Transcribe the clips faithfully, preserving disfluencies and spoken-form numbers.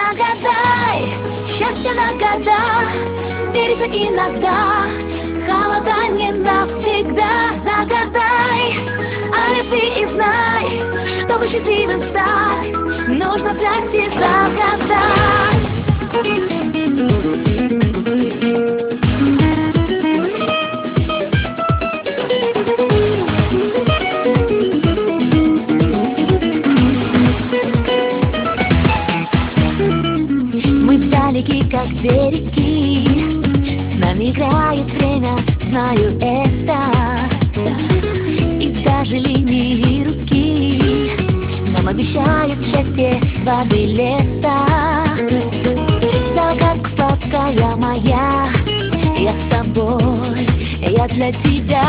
Загадай счастье на года, верь же иногда, холода не навсегда. Загадай о любви и знай, чтобы счастливым стать, нужно взять и загадать. Мы вдалеке, как две реки, с нами играет время, знаю это. И даже линии руки нам обещают счастье, воды, лета. Загадка сладкая моя, я с тобой, я для тебя.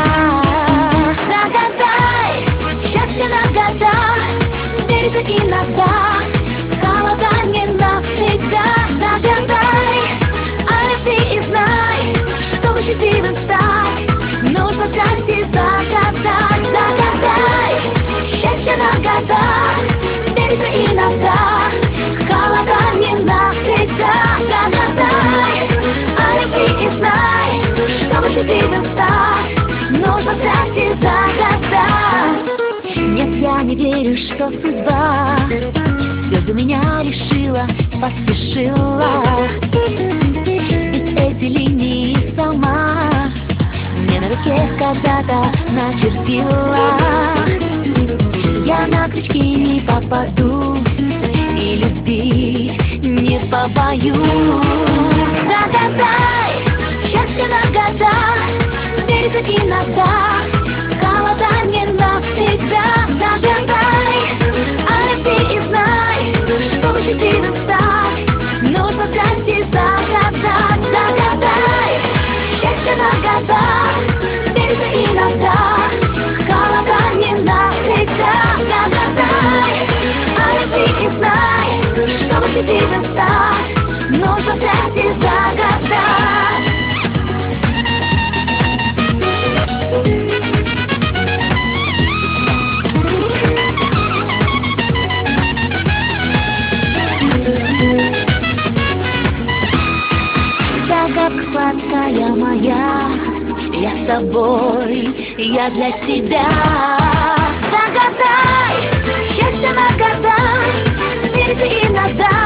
Загадай счастье на года, верь же иногда, холода не навсегда. Загадай о любви и знай, чтобы счастливым стать, нужно взять и загадать. Загадай счастье на года, верь же иногда, холода не навсегда. Загадай о любви и знай, чтобы счастливым стать, нужно взять и загадать. Нет, я не верю, что судьба все за меня решила, поспешила. Ведь эти линии сама мне на руке когда-то начертила. Я на крючки не попадусь и любить не побоюсь. Загадай счастье на года, верь же иногда, холода не навсегда. Загадай о любви и знай, чтобы счастливым стать, нужно взять и загадать. Загадай счастье на года, верь же иногда, холода не навсегда. Загадай о любви и знай, чтобы счастливым стать, нужно взять и загадать. Загадка сладкая моя, я с тобой, я для тебя. Загадай счастье на года, верь же иногда,